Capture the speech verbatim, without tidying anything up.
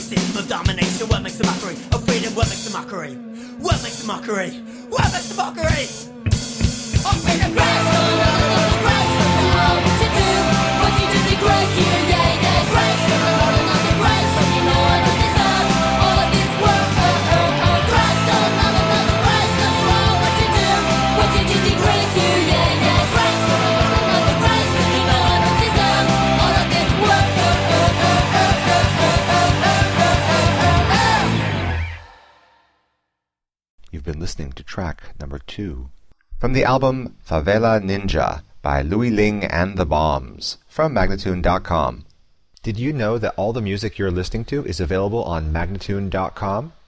system of domination. What makes a mockery of freedom? What makes a mockery? What makes a mockery? What makes a mockery of freedom? Christ, oh no, no, no, Christ, don't know what you do. What you do degrade you, yeah, yeah. Christ, oh no, no, no, no, Christ, don't you know what it is? All of this work, oh, oh, oh. Christ, oh no, no, no, no, Christ, don't know what you do. What you do degrade you, yeah, yeah. Christ, oh no, no, no, no, Christ, don't you know what it is? All of this work, oh, oh, oh, oh, oh, oh, oh, oh, oh, oh, oh. You've been listening to track number two from the album Favela Ninja by Louis Ling and the Bombs from Magnatune dot com. Did you know that all the music you're listening to is available on Magnatune dot com?